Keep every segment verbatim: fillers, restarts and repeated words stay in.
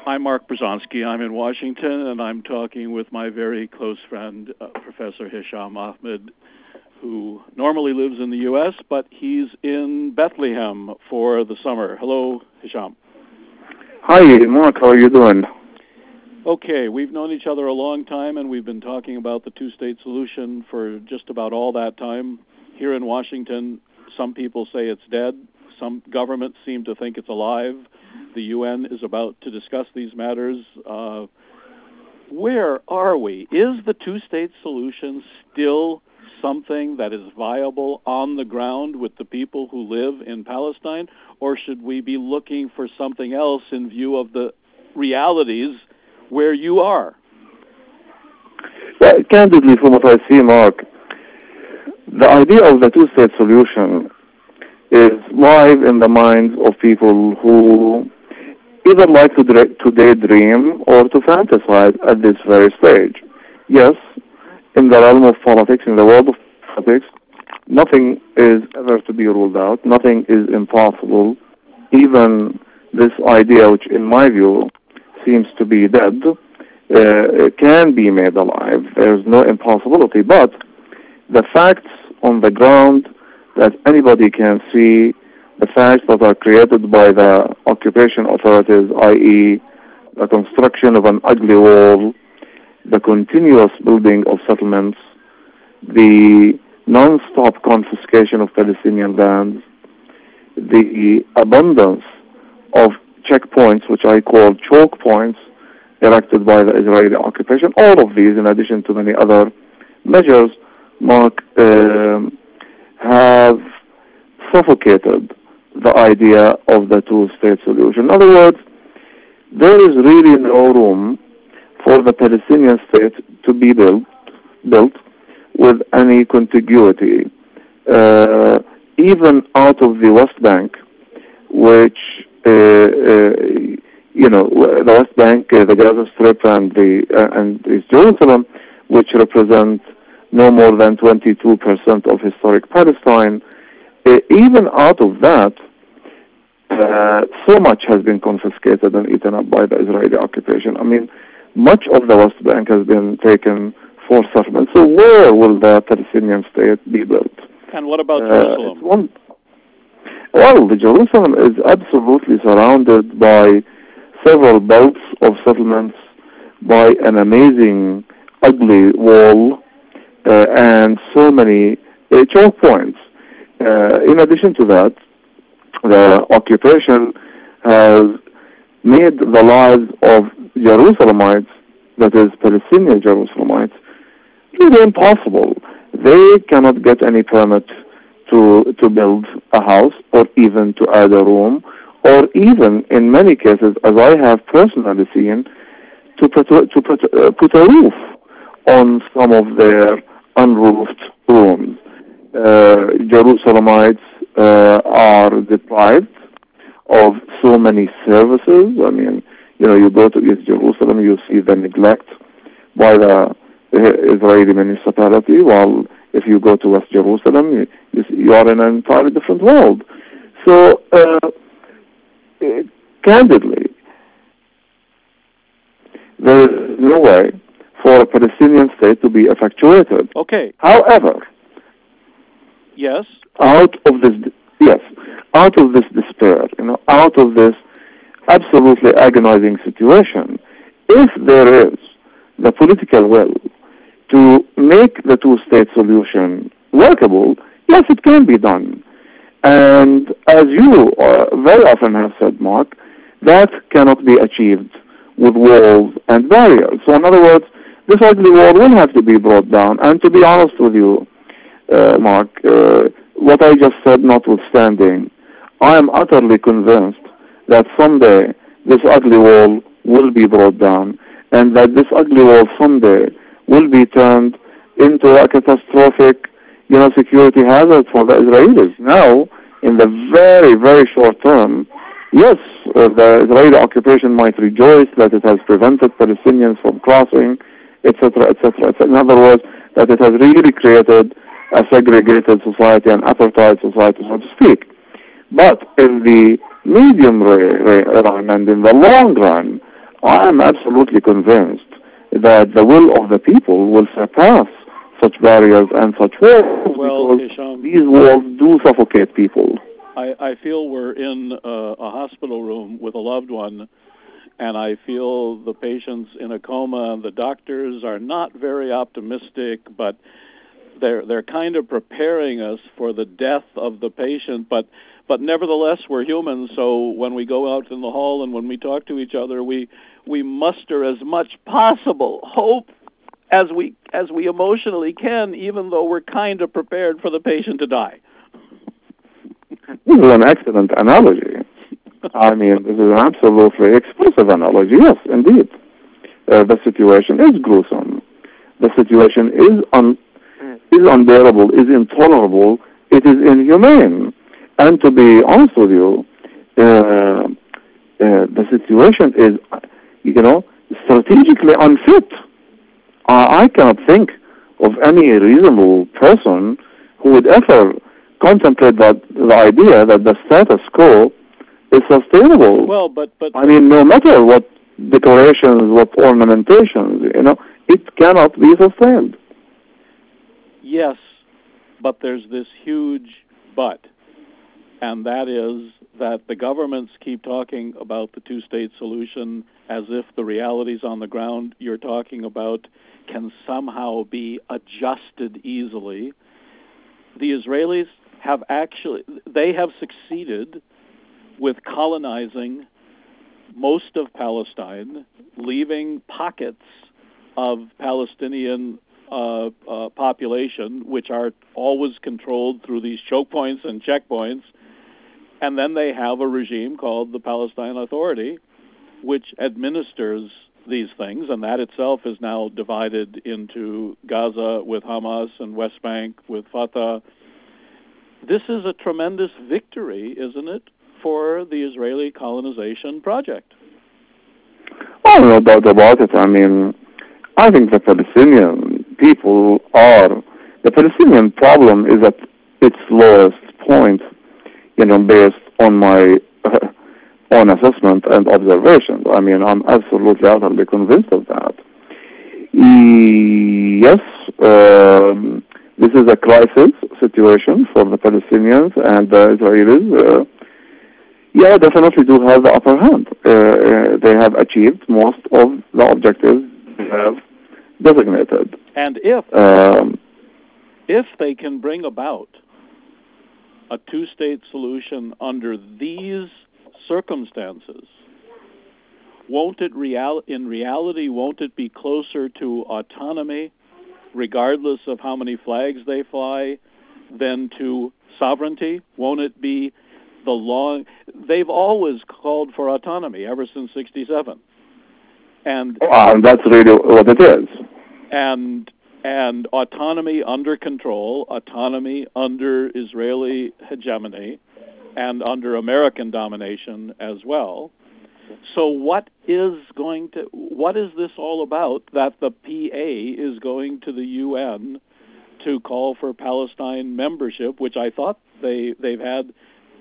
I'm Mark Brzezinski. I'm in Washington, and I'm talking with my very close friend, uh, Professor Hisham Ahmed, who normally lives in the U S, but he's in Bethlehem for the summer. Hello, Hisham. Hi, Mark. How are you doing? Okay, we've known each other a long time, and we've been talking about the two-state solution for just about all that time. Here in Washington, some people say it's dead. Some governments seem to think it's alive. The U N is about to discuss these matters. Uh, where are we? Is the two-state solution still something that is viable on the ground with the people who live in Palestine, or should we be looking for something else in view of the realities where you are? Well, candidly, from what I see, Mark, the idea of the two-state solution is live in the minds of people who either like to, dra- to daydream or to fantasize at this very stage. Yes, in the realm of politics, in the world of politics, nothing is ever to be ruled out. Nothing is impossible. Even this idea, which in my view seems to be dead, uh, can be made alive. There's no impossibility. But the facts on the ground that anybody can see, the facts that are created by the occupation authorities, that is the construction of an ugly wall, the continuous building of settlements, the non-stop confiscation of Palestinian lands, the abundance of checkpoints, which I call choke points, erected by the Israeli occupation. All of these, in addition to many other measures, Mark, um, have suffocated the idea of the two-state solution. In other words, there is really no room for the Palestinian state to be built, built with any contiguity, uh, even out of the West Bank, which, uh, uh, you know, the West Bank, uh, the Gaza Strip, and the uh, and East Jerusalem, which represent no more than twenty-two percent of historic Palestine. Uh, even out of that, uh, so much has been confiscated and eaten up by the Israeli occupation. I mean, much of the West Bank has been taken for settlement. So where will the Palestinian state be built? And what about Uh, Jerusalem? it's one, well, the Jerusalem is absolutely surrounded by several belts of settlements, by an amazing, ugly wall, uh, and so many uh, choke points. Uh, in addition to that, the occupation has made the lives of Jerusalemites, that is Palestinian Jerusalemites, really impossible. They cannot get any permit to to build a house, or even to add a room, or even in many cases, as I have personally seen, to put to put, uh, put a roof on some of their unroofed rooms. Uh, Jerusalemites uh, are deprived of so many services. I mean, you know, you go to East Jerusalem, you see the neglect by the Israeli municipality, while if you go to West Jerusalem, you, you, you are in an entirely different world. So, uh, candidly, there is no way for a Palestinian state to be effectuated. Okay. However, yes, out of this, yes, out of this despair, you know, out of this absolutely agonizing situation, if there is the political will to make the two-state solution workable, yes, it can be done. And as you uh, very often have said, Mark, that cannot be achieved with walls and barriers. So in other words, this ugly wall will have to be brought down. And to be honest with you, uh, Mark, uh, what I just said notwithstanding, I am utterly convinced that someday this ugly wall will be brought down, and that this ugly wall someday will be turned into a catastrophic, you know, security hazard for the Israelis. Now, in the very, very short term, yes, uh, the Israeli occupation might rejoice that it has prevented Palestinians from crossing, et cetera, et cetera, et cetera. In other words, that it has really created a segregated society, an apartheid society, so to speak. But in the medium run and in the long run, I am absolutely convinced that the will of the people will surpass such barriers and such walls, well, because Hisham, these walls do suffocate people. I, I feel we're in a, a hospital room with a loved one, and I feel the patient's in a coma, and the doctors are not very optimistic, but they're they're kind of preparing us for the death of the patient, but but nevertheless we're humans, so when we go out in the hall and when we talk to each other, we we muster as much possible hope as we as we emotionally can, even though we're kind of prepared for the patient to die. This is an excellent analogy. I mean, this is an absolutely expressive analogy. Yes, indeed. Uh, the situation is gruesome. The situation is un- is unbearable, is intolerable, it is inhumane. And to be honest with you, uh, uh, the situation is, you know, strategically unfit. Uh, I cannot think of any reasonable person who would ever contemplate that the idea that the status quo is sustainable. Well, but but I mean, no matter what decorations, what ornamentations, you know, it cannot be sustained. yes, but there's this huge but, and that is that the governments keep talking about the two-state solution as if the realities on the ground you're talking about can somehow be adjusted easily. The Israelis have actually, they have succeeded with colonizing most of Palestine, leaving pockets of Palestinian uh, uh, population, which are always controlled through these choke points and checkpoints, and then they have a regime called the Palestine Authority, which administers these things, and that itself is now divided into Gaza with Hamas and West Bank with Fatah. This is a tremendous victory, isn't it, for the Israeli colonization project? Oh, no doubt about it. I mean, I think the Palestinian people are, the Palestinian problem is at its lowest point, you know, based on my uh, own assessment and observations. I mean, I'm absolutely, utterly convinced of that. Yes, um, this is a crisis situation for the Palestinians, and the Israelis, uh, yeah, definitely do have the upper hand. Uh, uh, they have achieved most of the objectives they have designated. And if Um, if they can bring about a two-state solution under these circumstances, won't it real in reality, won't it be closer to autonomy, regardless of how many flags they fly, than to sovereignty? Won't it be the long... They've always called for autonomy ever since sixty-seven. And, and that's really what it is. And and autonomy under control, autonomy under Israeli hegemony, and under American domination as well. So what is going to, what is this all about that the P A is going to the U N to call for Palestine membership, which I thought they, they've had,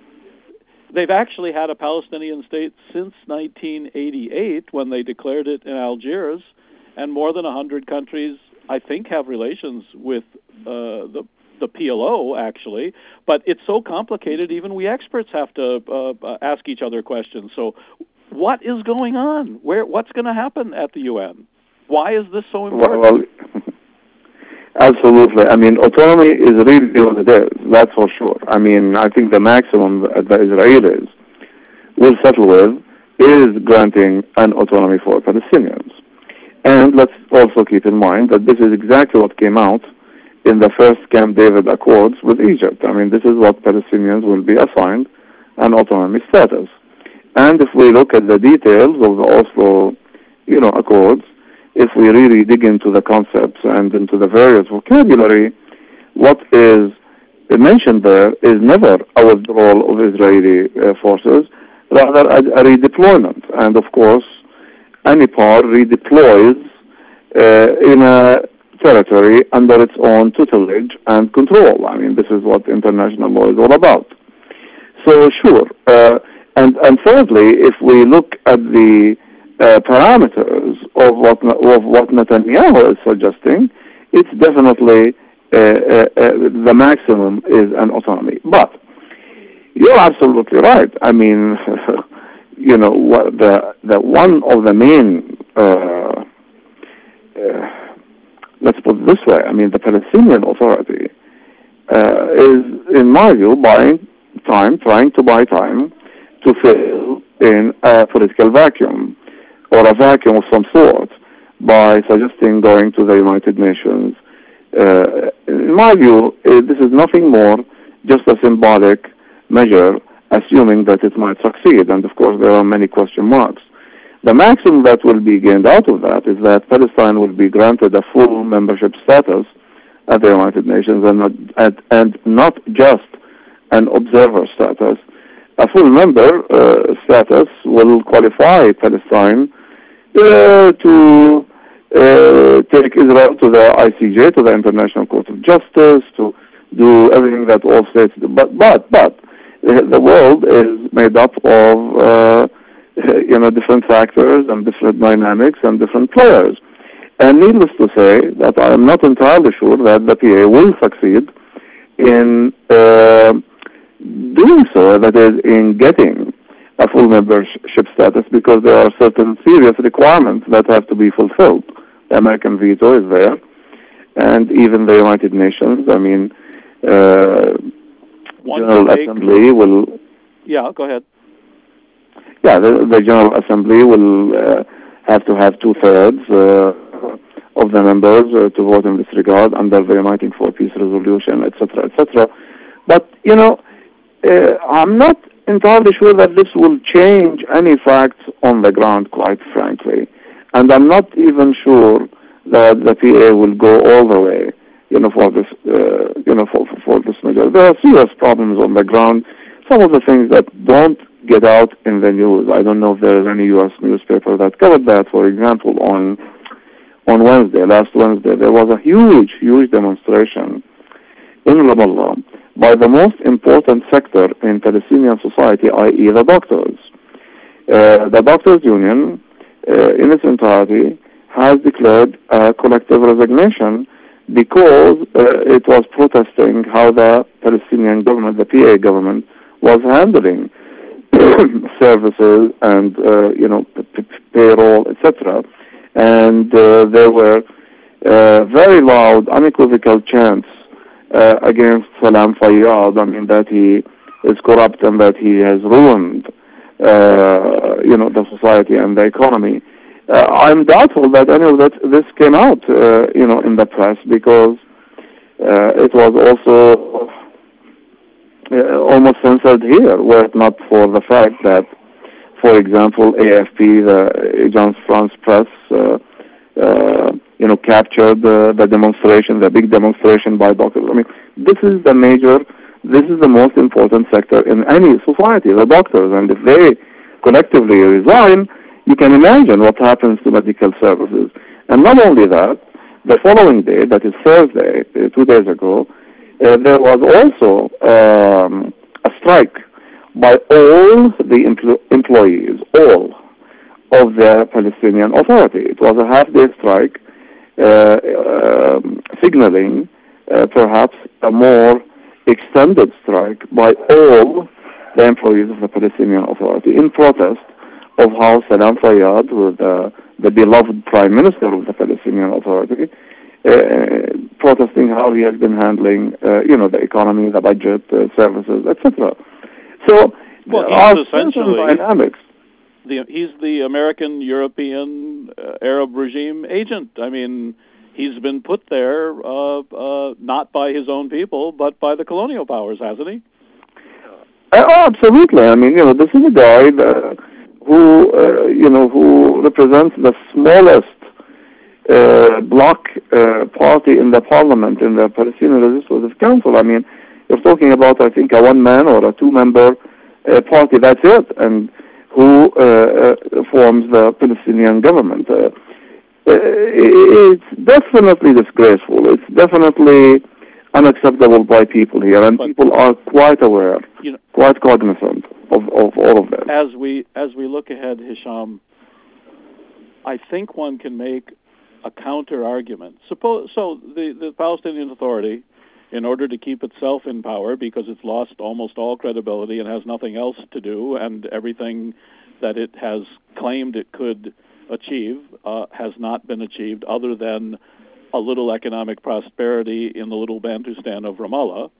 they've actually had a Palestinian state since nineteen eighty-eight when they declared it in Algiers, and more than one hundred countries, I think, have relations with uh, the the P L O, actually, but it's so complicated, even we experts have to uh, ask each other questions. So what is going on? Where? What's going to happen at the U N? Why is this so important? Well, well, absolutely. I mean, autonomy is really what it is, that's for sure. I mean, I think the maximum that the Israelis will settle with is granting an autonomy for Palestinians. And let's also keep in mind that this is exactly what came out in the first Camp David Accords with Egypt. I mean, this is what Palestinians will be assigned an autonomy status. And if we look at the details of the Oslo, you know, Accords, if we really dig into the concepts and into the various vocabulary, what is mentioned there is never a withdrawal of Israeli uh, forces, rather a, a redeployment. And of course, any power redeploys uh, in a territory under its own tutelage and control. I mean, this is what international law is all about. So sure. Uh, and, and thirdly, if we look at the uh, parameters of what of what Netanyahu is suggesting, it's definitely uh, uh, uh, the maximum is an autonomy. But you're absolutely right. I mean, you know, what the the one of the main uh, uh, let's put it this way. I mean, the Palestinian Authority uh, is, in my view, buying time, trying to buy time to fill in a political vacuum or a vacuum of some sort by suggesting going to the United Nations. Uh, in my view, uh, this is nothing more just a symbolic measure, assuming that it might succeed. And of course, there are many question marks. The maximum that will be gained out of that is that Palestine will be granted a full membership status at the United Nations, and not, and, and not just an observer status. A full member uh, status will qualify Palestine uh, to uh, take Israel to the I C J, to the International Court of Justice, to do everything that all states do. But, but, but, the world is made up of, uh, you know, different factors and different dynamics and different players. And needless to say that I am not entirely sure that the P A will succeed in uh, doing so, that is, in getting a full membership status, because there are certain serious requirements that have to be fulfilled. The American veto is there, and even the United Nations, I mean, uh, One General take, Assembly will... Yeah, go ahead. Yeah, the, the General Assembly will uh, have to have two-thirds uh, of the members uh, to vote in this regard under the Uniting for Peace resolution, et cetera, et cetera. But, you know, uh, I'm not entirely sure that this will change any facts on the ground, quite frankly. And I'm not even sure that the P A will go all the way, you know, for this, uh, you know, for, for, for this measure. There are serious problems on the ground. Some of the things that don't get out in the news. I don't know if there is any U S newspaper that covered that. For example, on on Wednesday, last Wednesday, there was a huge, huge demonstration in Ramallah by the most important sector in Palestinian society, that is the doctors. Uh, the doctors' union, uh, in its entirety, has declared a collective resignation because uh, it was protesting how the Palestinian government, the P A government, was handling services and, uh, you know, p- p- payroll, et cetera. And uh, there were uh, very loud, unequivocal chants uh, against Salam Fayyad. I mean, that he is corrupt and that he has ruined, uh, you know, the society and the economy. Uh, I'm doubtful that any of that this came out, uh, you know, in the press, because uh, it was also uh, almost censored here, were it not for the fact that, for example, A F P, the Agence France Presse, uh, uh, you know, captured uh, the demonstration, the big demonstration by doctors. I mean, this is the major, this is the most important sector in any society, the doctors, and if they collectively resign, you can imagine what happens to medical services. And not only that, the following day, that is Thursday, uh, two days ago, uh, there was also um, a strike by all the empl- employees, all of the Palestinian Authority. It was a half-day strike, uh, uh, signaling uh, perhaps a more extended strike by all the employees of the Palestinian Authority in protest of how Salam Fayyad, with, uh, the beloved Prime Minister of the Palestinian Authority, uh, protesting how he has been handling, uh, you know, the economy, the budget, uh, services, et cetera. So well, there are he's certain essentially dynamics. The, he's the American, European, uh, Arab regime agent. I mean, he's been put there uh, uh, not by his own people, but by the colonial powers, hasn't he? Uh, oh, absolutely. I mean, you know, this is a guy that, who, uh, you know, who represents the smallest uh, bloc uh, party in the parliament, in the Palestinian Legislative Council. I mean, you're talking about, I think, a one-man or a two-member uh, party. That's it, and who uh, uh, forms the Palestinian government. Uh, it's definitely disgraceful. It's definitely unacceptable by people here, and but people are quite aware, you know, quite cognizant of, of all of that. As we as we look ahead, Hisham, I think one can make a counter argument. Suppose so the, the Palestinian Authority, in order to keep itself in power, because it's lost almost all credibility and has nothing else to do, and everything that it has claimed it could achieve uh, has not been achieved, other than a little economic prosperity in the little Bantustan of Ramallah.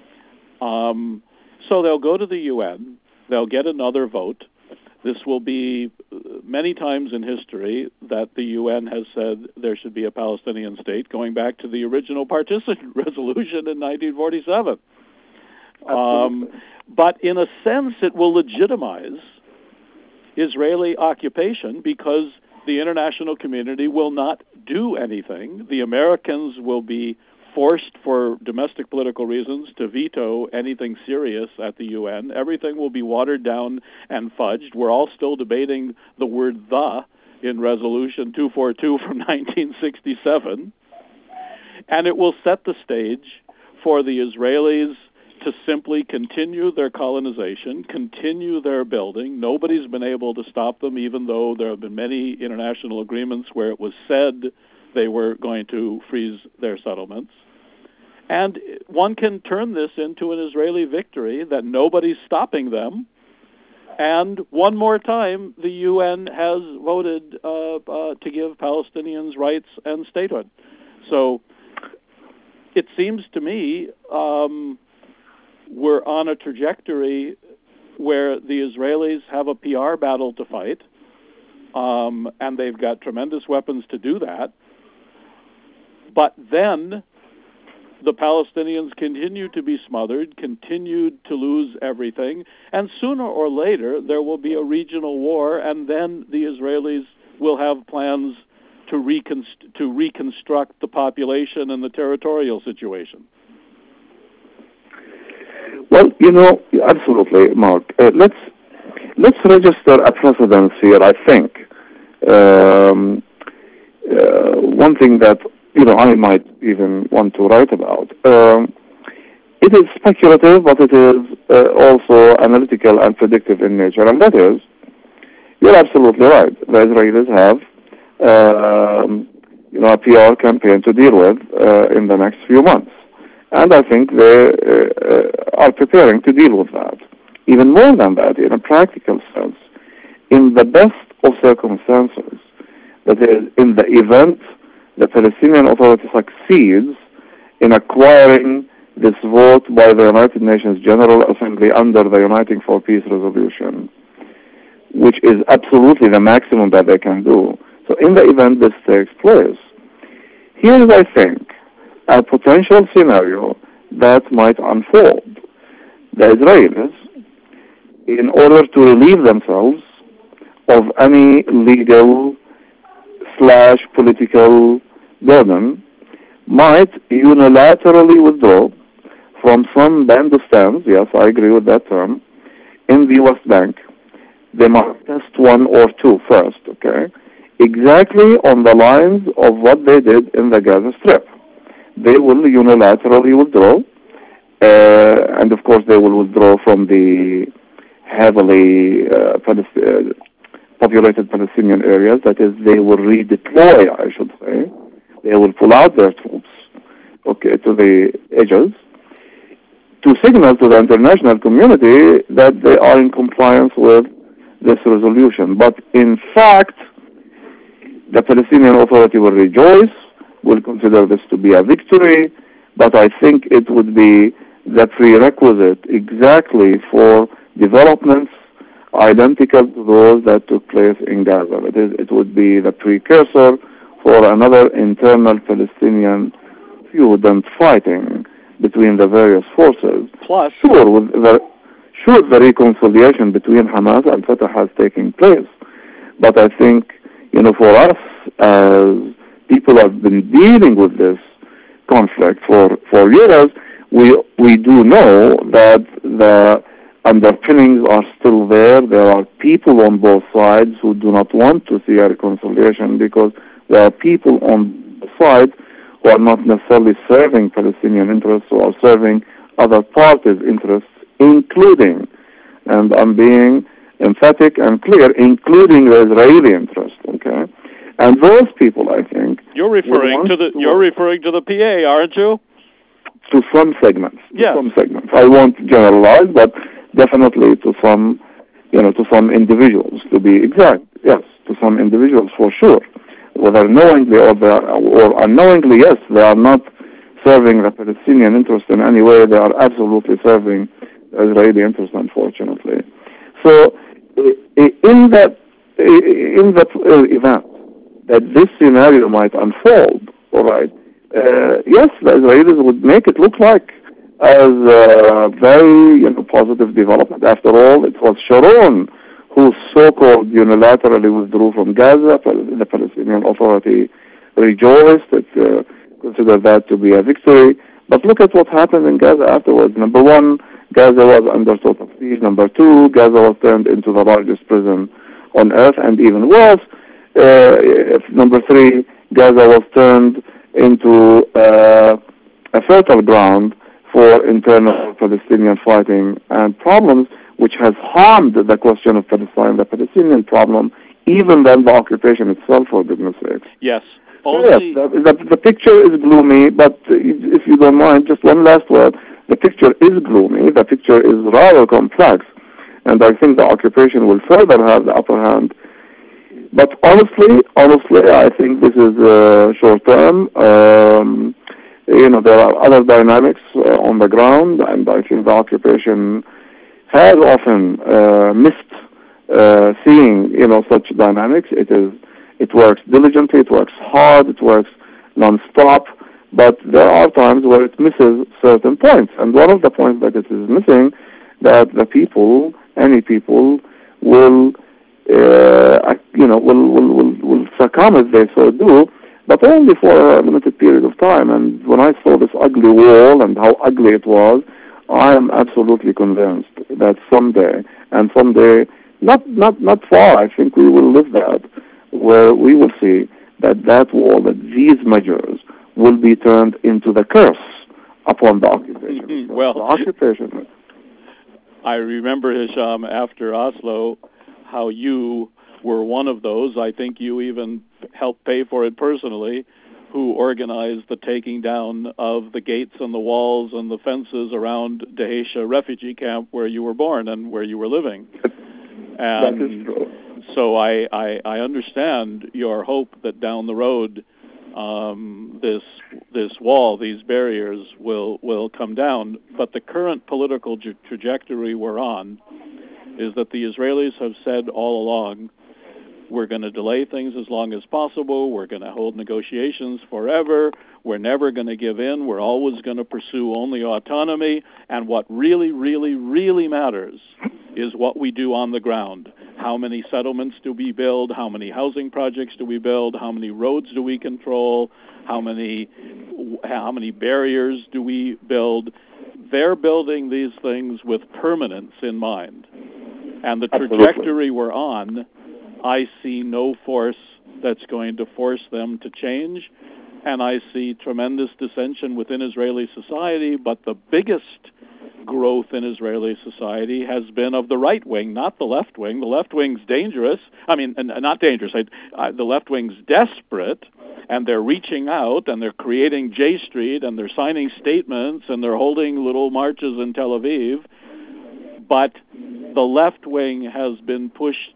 Um, so they'll go to the U N, they'll get another vote. This will be many times in history that the U N has said there should be a Palestinian state, going back to the original partition resolution in nineteen forty-seven. Um, but in a sense, it will legitimize Israeli occupation, because the international community will not do anything. The Americans will be forced, for domestic political reasons, to veto anything serious at the U N. Everything will be watered down and fudged. We're all still debating the word "the" in Resolution two forty-two from nineteen sixty-seven. And it will set the stage for the Israelis to simply continue their colonization, continue their building. Nobody's been able to stop them, even though there have been many international agreements where it was said they were going to freeze their settlements. And one can turn this into an Israeli victory, that nobody's stopping them. And one more time, the U N has voted uh, uh, to give Palestinians rights and statehood. So it seems to me um, we're on a trajectory where the Israelis have a P R battle to fight, um, and they've got tremendous weapons to do that. But then the Palestinians continue to be smothered, continue to lose everything, and sooner or later there will be a regional war, and then the Israelis will have plans to, reconst- to reconstruct the population and the territorial situation. Well, you know, absolutely, Mark. Uh, let's let's register a precedence here, I think. Um, uh, one thing that, you know, I might even want to write about. Um, it is speculative, but it is uh, also analytical and predictive in nature, and that is, you're absolutely right. The Israelis have, um, you know, a P R campaign to deal with uh, in the next few months. And I think they uh, are preparing to deal with that. Even more than that, in a practical sense, in the best of circumstances, that is, in the event the Palestinian Authority succeeds in acquiring this vote by the United Nations General Assembly under the Uniting for Peace resolution, which is absolutely the maximum that they can do. So in the event this takes place, here is, I think, a potential scenario that might unfold. The Israelis, in order to relieve themselves of any legal slash political burden, might unilaterally withdraw from some Bandustans, yes, I agree with that term, in the West Bank. They might test one or two first, okay? Exactly on the lines of what they did in the Gaza Strip. They will unilaterally withdraw, uh, and of course they will withdraw from the heavily uh, Palest- uh, populated Palestinian areas. That is, they will redeploy, I should say. They will pull out their troops, okay, to the edges, to signal to the international community that they are in compliance with this resolution. But in fact, the Palestinian Authority will rejoice, will consider this to be a victory, but I think it would be the prerequisite exactly for developments identical to those that took place in Gaza. It is, it would be the precursor for another internal Palestinian feud and fighting between the various forces. Plus, sure, with the, sure, the reconciliation between Hamas and Fatah has taken place, but I think, you know, for us as people who have been dealing with this conflict for, for years, we we do know that the underpinnings are still there. There are people on both sides who do not want to see a reconciliation, because there are people on the side who are not necessarily serving Palestinian interests, who are serving other parties' interests, including, and I'm being emphatic and clear, including the Israeli interest, okay? And those people, I think, you're referring to the to you're referring to the P A, aren't you? To some segments. To yes. some segments. I won't generalize, but definitely to some, you know, to some individuals, to be exact. Yes, to some individuals for sure. Whether knowingly or, they are, or unknowingly, yes, they are not serving the Palestinian interest in any way. They are absolutely serving the Israeli interest, unfortunately. So, in that in that event, that this scenario might unfold, all right, uh, yes, the Israelis would make it look like as a very, you know, positive development. After all, it was Sharon who so-called unilaterally withdrew from Gaza. The Palestinian Authority rejoiced, it uh, considered that to be a victory. But look at what happened in Gaza afterwards. Number one, Gaza was under total siege. Number two, Gaza was turned into the largest prison on earth, and even worse. Uh, number three, Gaza was turned into uh, a fertile ground for internal Palestinian fighting and problems, which has harmed the question of Palestine, the Palestinian problem, even than the occupation itself, for goodness sake. Yes. So yes, the, the, the picture is gloomy, but if you don't mind, just one last word. The picture is gloomy. The picture is rather complex, and I think the occupation will further have the upper hand. But honestly, honestly, I think this is uh, short term. Um, you know, there are other dynamics uh, on the ground, and I think the occupation has often uh, missed uh, seeing, you know, such dynamics. It is, it works diligently, it works hard, it works non-stop, but there are times where it misses certain points. And one of the points that it is missing, that the people, any people, will, uh, you know, will, will, will, will succumb if they so do, but only for a limited period of time. And when I saw this ugly wall and how ugly it was, I am absolutely convinced that someday, and someday, not, not, not far, I think we will live that, where we will see that that wall, that these measures will be turned into the curse upon the occupation. Mm-hmm. Well, the occupation. I remember, Hisham, after Oslo, how you were one of those, I think you even helped pay for it personally, who organized the taking down of the gates and the walls and the fences around Dheisheh refugee camp where you were born and where you were living. And that is true. So I, I, I understand your hope that down the road um, this this wall, these barriers will, will come down. But the current political tra- trajectory we're on is that the Israelis have said all along, we're going to delay things as long as possible. We're going to hold negotiations forever. We're never going to give in. We're always going to pursue only autonomy. And what really, really, really matters is what we do on the ground. How many settlements do we build? How many housing projects do we build? How many roads do we control? How many, how many barriers do we build? They're building these things with permanence in mind. And the trajectory Absolutely. We're on, I see no force that's going to force them to change, and I see tremendous dissension within Israeli society, but the biggest growth in Israeli society has been of the right wing, not the left wing. The left wing's dangerous. I mean, not dangerous. I, I, the left wing's desperate, and they're reaching out, and they're creating J Street, and they're signing statements, and they're holding little marches in Tel Aviv, but the left wing has been pushed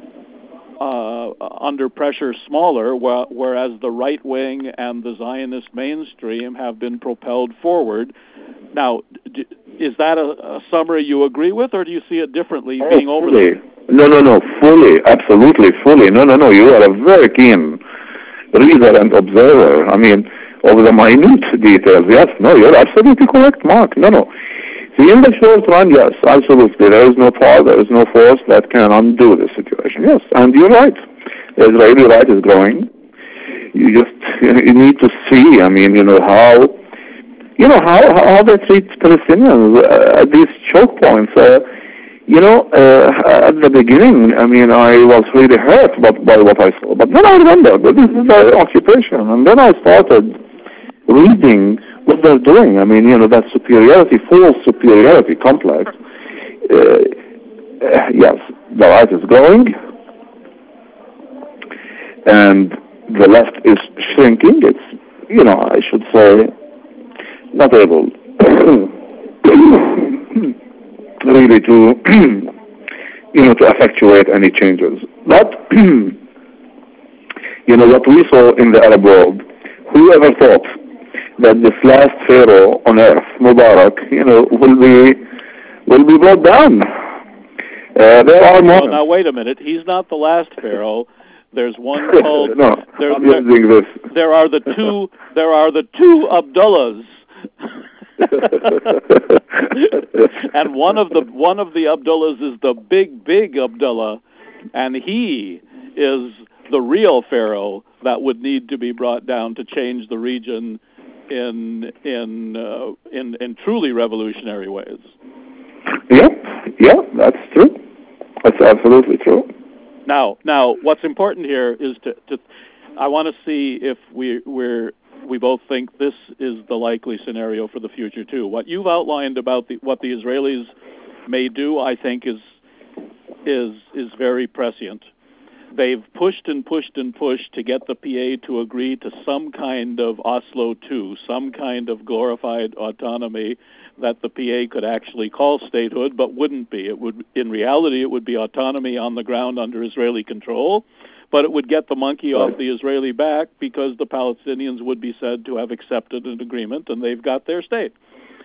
Uh, under pressure smaller, wh- whereas the right wing and the Zionist mainstream have been propelled forward. Now, d- is that a, a summary you agree with, or do you see it differently, oh, being over fully. there? No, no, no, fully, absolutely, fully. No, no, no, you are a very keen reader and observer. I mean, of the minute details, yes, no, you're absolutely correct, Mark. No, no. See, in the short run, yes, absolutely. There is no power, there is no force that can undo the situation. Yes, and you're right. The Israeli right is growing. You just you need to see, I mean, you know, how, you know, how, how they treat Palestinians uh, at these choke points. Uh, you know, uh, at the beginning, I mean, I was really hurt by, by what I saw. But then I remembered that this is the occupation. And then I started reading what they're doing. I mean, you know, that superiority, false superiority complex. Uh, uh, yes, the right is growing, and the left is shrinking. It's, you know, I should say, not able really to, you know, to effectuate any changes. But, you know, what we saw in the Arab world, whoever thought that this last pharaoh on earth, Mubarak, you know, will be will be brought down. Uh, there are more. Well, now wait a minute. He's not the last pharaoh. There's one called. no, there, I'm there, using this. there are the two. There are the two Abdullahs. And one of the one of the Abdullahs is the big, big Abdullah, and he is the real pharaoh that would need to be brought down to change the region in in uh, in in truly revolutionary ways. Yeah, yeah, that's true. That's absolutely true. Now, now, what's important here is to, to I want to see if we we're we both think this is the likely scenario for the future too. What you've outlined about the, what the Israelis may do, I think, is is is very prescient. They've pushed and pushed and pushed to get the P A to agree to some kind of Oslo two, some kind of glorified autonomy that the P A could actually call statehood, but wouldn't be. It would, in reality, it would be autonomy on the ground under Israeli control, but it would get the monkey off the Israeli back because the Palestinians would be said to have accepted an agreement and they've got their state.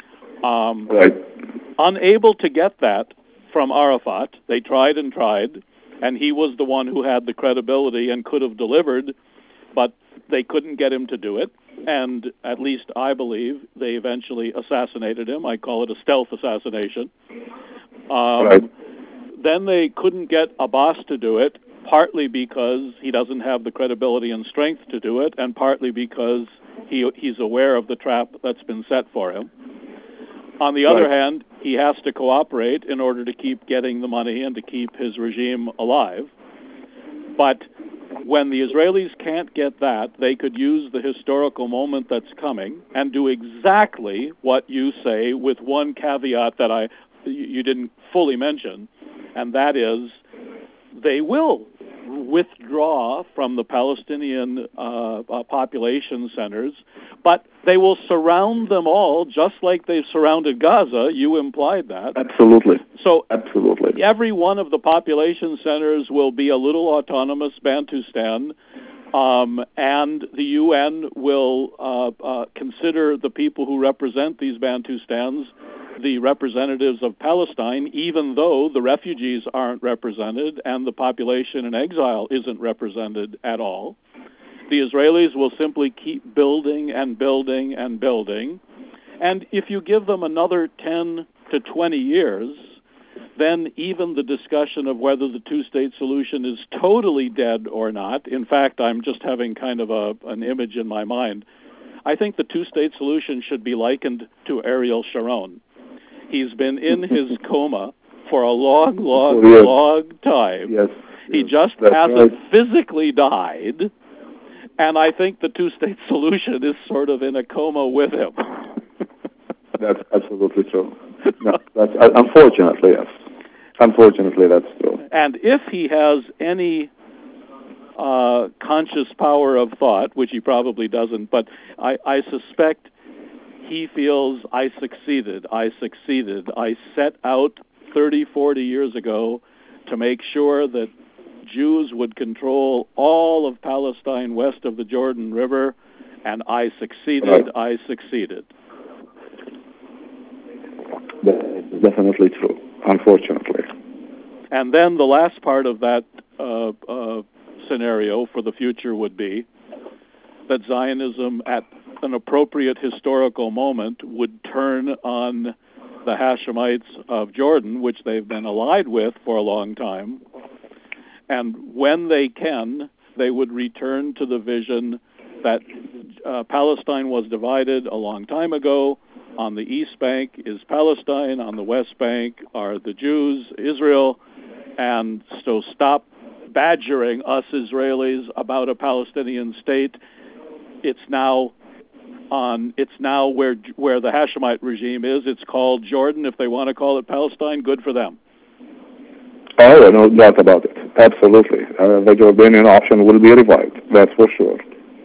Um, right. Unable to get that from Arafat, they tried and tried, and he was the one who had the credibility and could have delivered, but they couldn't get him to do it. And at least I believe they eventually assassinated him. I call it a stealth assassination. Um, right. Then they couldn't get Abbas to do it, partly because he doesn't have the credibility and strength to do it, and partly because he he's aware of the trap that's been set for him. On the other Right. hand, he has to cooperate in order to keep getting the money and to keep his regime alive. But when the Israelis can't get that, they could use the historical moment that's coming and do exactly what you say, with one caveat that I you didn't fully mention, and that is they will withdraw from the Palestinian uh, uh, population centers, but they will surround them all just like they've surrounded Gaza. You implied that. Absolutely. So Absolutely. every one of the population centers will be a little autonomous Bantustan, um, and the U N will uh, uh, consider the people who represent these Bantustans the representatives of Palestine, even though the refugees aren't represented and the population in exile isn't represented at all. The Israelis will simply keep building and building and building. And if you give them another ten to twenty years, then even the discussion of whether the two-state solution is totally dead or not, in fact, I'm just having kind of a, an image in my mind. I think the two-state solution should be likened to Ariel Sharon. He's been in his coma for a long, long, oh, yes. long time. Yes. He yes. just That's hasn't right. physically died. And I think the two-state solution is sort of in a coma with him. That's absolutely true. No, that's, uh, unfortunately, yes. Unfortunately, that's true. And if he has any uh, conscious power of thought, which he probably doesn't, but I, I suspect he feels, I succeeded, I succeeded. I set out thirty, forty years ago to make sure that Jews would control all of Palestine west of the Jordan River, and I succeeded, Right. I succeeded. That's definitely true, unfortunately. And then the last part of that uh, uh, scenario for the future would be that Zionism, at an appropriate historical moment, would turn on the Hashemites of Jordan, which they've been allied with for a long time. And when they can, they would return to the vision that uh, Palestine was divided a long time ago. On the East Bank is Palestine. On the West Bank are the Jews, Israel. And so stop badgering us Israelis about a Palestinian state. It's now on. It's now where where the Hashemite regime is. It's called Jordan. If they want to call it Palestine, good for them. Oh, no doubt about it. Absolutely. Uh, the Jordanian option will be revived, that's for sure.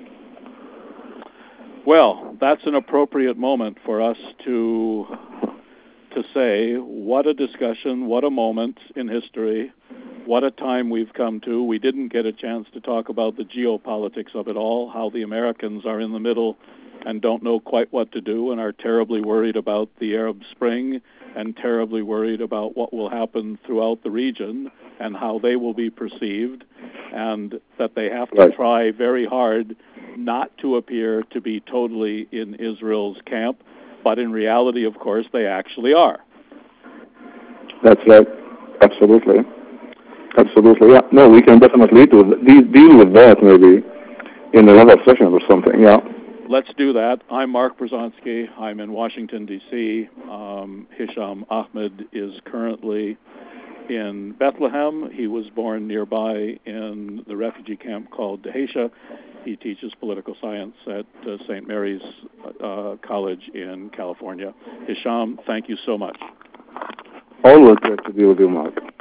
Well, that's an appropriate moment for us to to say what a discussion, what a moment in history, what a time we've come to. We didn't get a chance to talk about the geopolitics of it all, how the Americans are in the middle and don't know quite what to do and are terribly worried about the Arab Spring and terribly worried about what will happen throughout the region and how they will be perceived, and that they have to right. try very hard not to appear to be totally in Israel's camp, but in reality, of course, they actually are. That's right. Absolutely. Absolutely, yeah. No, we can definitely do, deal with that maybe in another session or something, yeah. Let's do that. I'm Mark Brzezinski. I'm in Washington, D C Um, Hisham Ahmed is currently in Bethlehem. He was born nearby in the refugee camp called Dheisheh. He teaches political science at uh, Saint Mary's uh, College in California. Hisham, thank you so much. Always great to be with you, Mark.